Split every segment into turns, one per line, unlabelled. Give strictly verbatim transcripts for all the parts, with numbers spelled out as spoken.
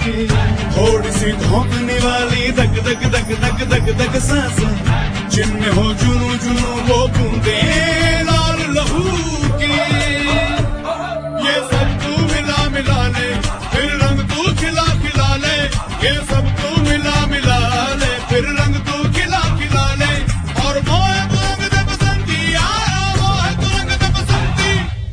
की, थोड़ी सी धोखने वाली धक धक धक धक धक धक सांसें, जिनमें हो जुनू जुनू वो बूंदे लाल लहू की। ये सब तू मिला मिला ले, फिर रंग तू खिला खिला ले। ये सब तू मिला मिला ले, फिर रंग तू खिला खिला ले। और मोहे तू रंग दे बसंती यारा, मोहे तू रंग दे बसंती,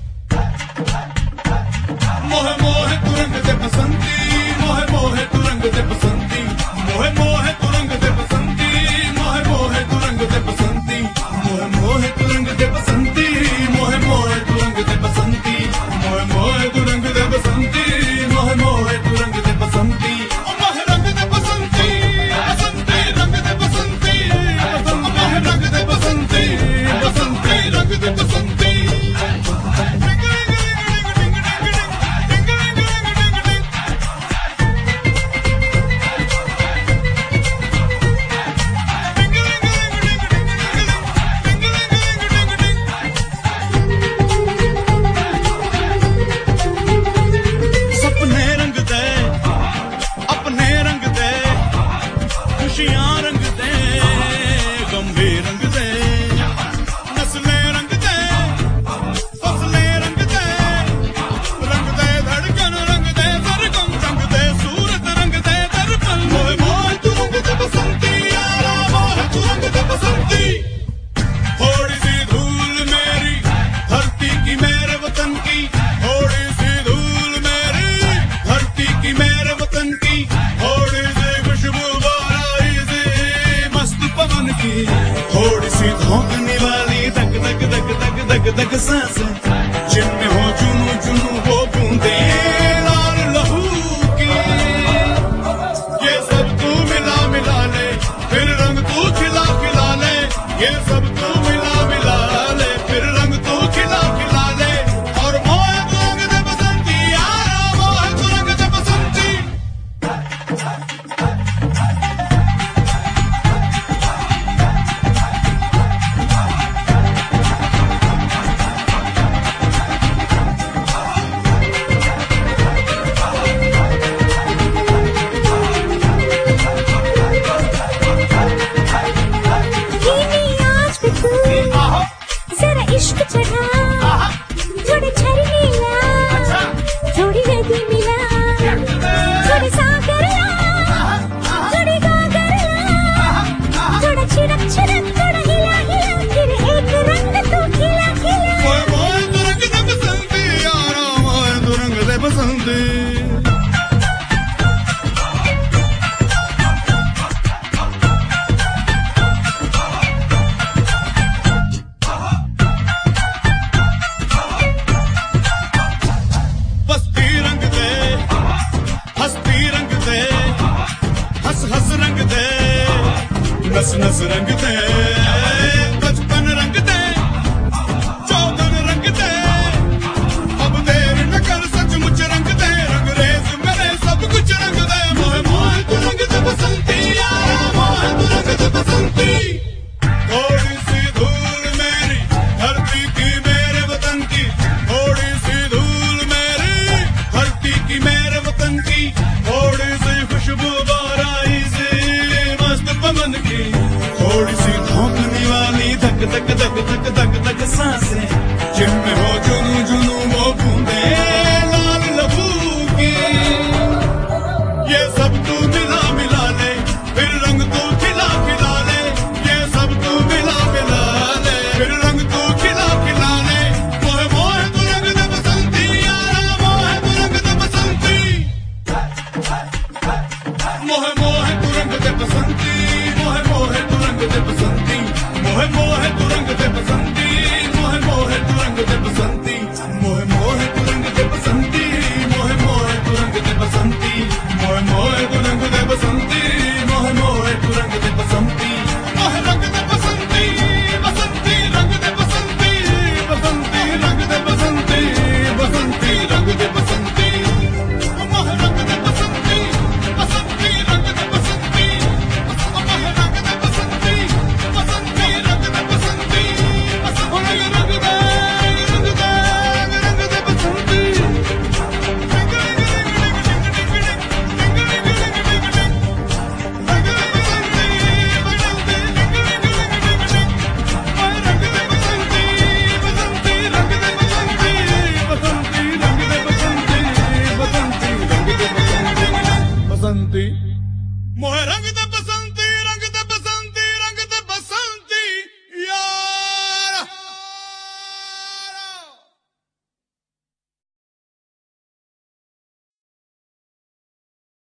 मोहे मोहे तू रंग दे बसंती, मोहे मोहे तू रंग दे बसंती, मोहे मोहे तू रंग दे बसंती, मोहे मोहे तू रंग दे बसंती, मोहे मोहे तू रंग दे बसंती, मोहे मोहे तू रंग दे बसंती, मोहे मोहे तू रंग दे बसंती, मोहे मोहे तू रंग दे बसंती, मोहे रंग दे बसंती, बसंती रंग दे बसंती, मोहे रंग दे बसंती, बसंती रंग दे बसंती। खुशियां रंग दे, गंभे रंग दे, नस्ले रंग दे, फसले रंग दे, रंग दे धड़कन रंग दे, सरगम रंग दे, सूरत रंग दे, दर्पण। मोहे मोहे तू रंग दे बसंती यारा, मोहे तू रंग दे बसंती। थोड़ी सी धूल मेरी धरती की मेरे वतन की, थोड़ी सी धूल मेरी धरती की मेरे वतन की, थोड़ी सी खुशबू की, थोड़ी सी धोखने वाली धक धक धक धक धक धक सांसें, जिनमें हो जुनू जुनू वो बूंदे लाल लहू की। ये सब तू मिला मिला ले, फिर रंग तू खिला खिला ले। ये सब तू मिला मिला ले, फिर रंग तू खिला खिला ले। और मोहे तू रंग दे बसंती यारा, मोहे तू रंग दे बसंती।
इश्क चढ़ा थोड़े झरने ला, थोड़ी नदी मिला, थोड़े सागर ला, थोड़ी गागर ला, थोड़ा छिड़क छिड़क, थोड़ा हिला हिला, फिर एक रंग तू खिला खिला।
मोहे मोहे तू रंग दे बसंती यारा, मोहे तू रंग दे बसंती। हंस रंग दे, नस नस रंग दे, बचपन रंग दे, चौदन रंग दे। अब देर न कर, सचमुच रंग दे, रंग रेज मेरे सब कुछ रंग दे। मोहे मोहे तू रंग दे बसंती यारा, मोहे तू रंग दे बसंती। थोड़ी सी धूल मेरी धरती की मेरे वतन की, थोड़ी सी धूल मेरी धरती की मेरे वतन की, थोड़ी सी खुशबू की, थोड़ी सी धोखने वाली धक धक धक धक धक धक सांसें,